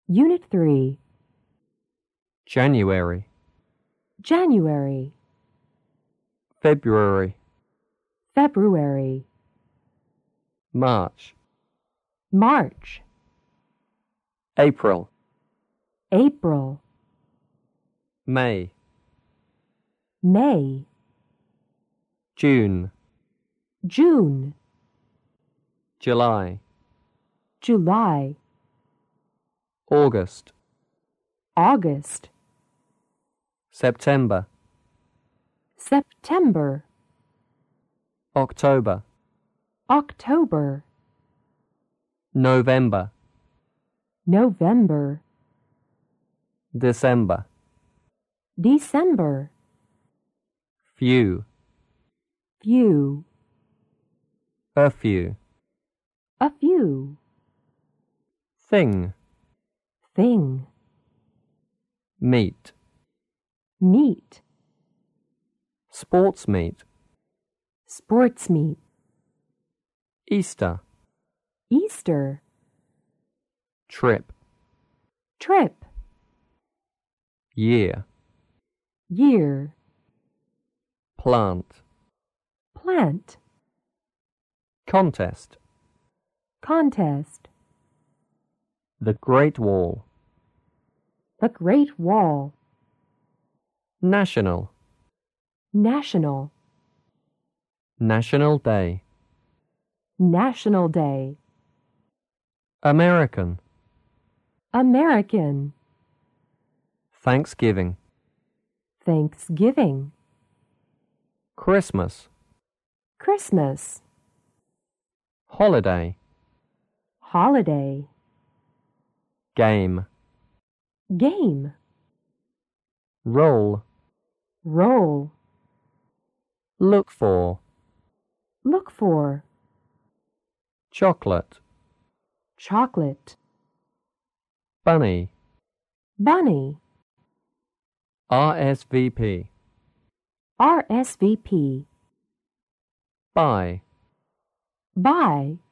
Unit 3. January, January, February, February, March, March, April, April, May, May, June, June, July, July, August, August, September, September, October, October, November, November, December, December, few, few, a few, a few, thing, thing, meet, meet, sports meet, sports meet, Easter, Easter, trip, trip, year, year, plant, plant, contest, contest, the Great Wall, the Great Wall, national, national, National Day, National Day, American, American, Thanksgiving, Thanksgiving, Christmas, Christmas, holiday, holiday, game, game, roll, roll, look for, look for, chocolate, chocolate, bunny, bunny, RSVP, RSVP, buy, buy,